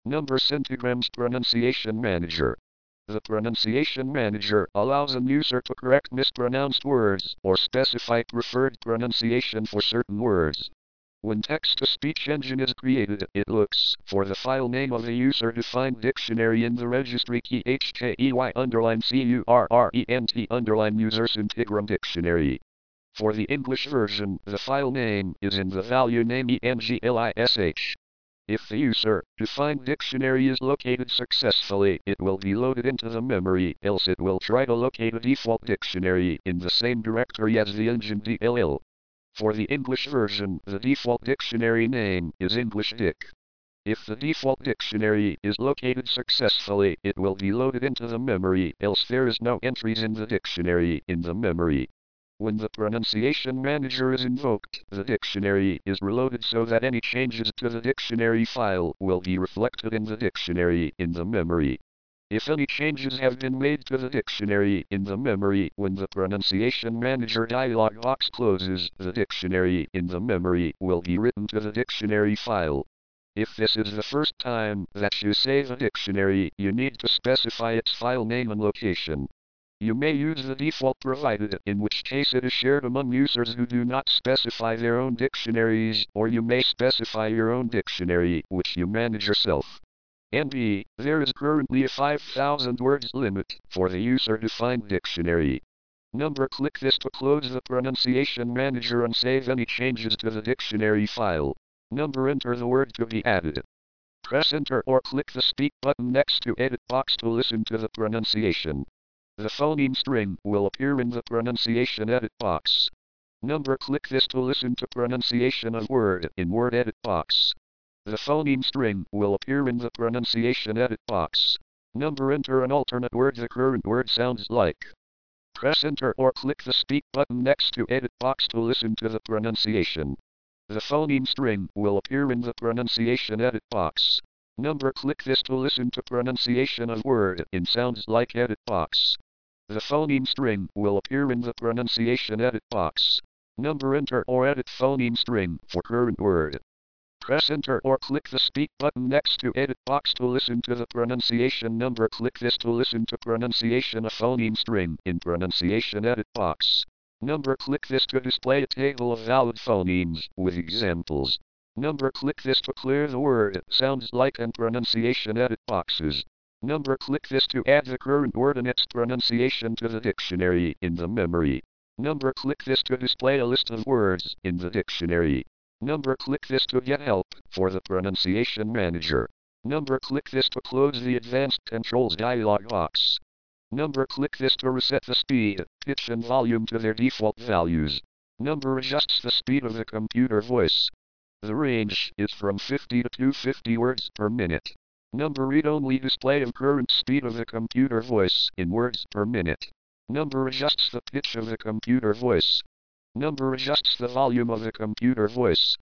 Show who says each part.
Speaker 1: Number Centigrams Pronunciation Manager. The Pronunciation Manager allows an user to correct mispronounced words or specify preferred pronunciation for certain words. When text-to-speech engine is created, it looks for the file name of the user-defined dictionary in the registry key HKEY_CURRENT_user Centigram dictionary. For the English version, the file name is in the value name ENGLISH. If the user-defined dictionary is located successfully, it will be loaded into the memory, else it will try to locate a default dictionary in the same directory as the engine DLL. For the English version, the default dictionary name is EnglishDic. If the default dictionary is located successfully, it will be loaded into the memory, else there is no entries in the dictionary in the memory. When the Pronunciation Manager is invoked, the dictionary is reloaded so that any changes to the dictionary file will be reflected in the dictionary in the memory. If any changes have been made to the dictionary in the memory when the Pronunciation Manager dialog box closes, the dictionary in the memory will be written to the dictionary file. If this is the first time that you save a dictionary, you need to specify its file name and location. You may use the default provided, in which case it is shared among users who do not specify their own dictionaries, or you may specify your own dictionary, which you manage yourself. NB, there is currently a 5,000 words limit for the user-defined dictionary. Number click this to close the Pronunciation Manager and save any changes to the dictionary file. Number enter the word to be added. Press enter or click the speak button next to edit box to listen to the pronunciation. The phoneme string will appear in the pronunciation edit box. Number click this to listen to pronunciation of word in word edit box. The phoneme string will appear in the pronunciation edit box. Number enter an alternate word the current word sounds like. Press enter or click the speak button next to edit box to listen to the pronunciation. The phoneme string will appear in the pronunciation edit box. Number click this to listen to pronunciation of word in sounds like edit box. The phoneme string will appear in the pronunciation edit box. Number enter or edit phoneme string for current word. Press enter or click the speak button next to edit box to listen to the pronunciation. Number click this to listen to pronunciation of phoneme string in pronunciation edit box. Number click this to display a table of valid phonemes with examples. Number click this to clear the word sounds like and pronunciation edit boxes. Number click this to add the current word and its pronunciation to the dictionary in the memory. Number click this to display a list of words in the dictionary. Number click this to get help for the Pronunciation Manager. Number click this to close the Advanced Controls dialog box. Number click this to reset the speed, pitch and volume to their default values. Number adjusts the speed of the computer voice. The range is from 50 to 250 words per minute. Number read-only display of current speed of the computer voice in words per minute. Number adjusts the pitch of the computer voice. Number adjusts the volume of the computer voice.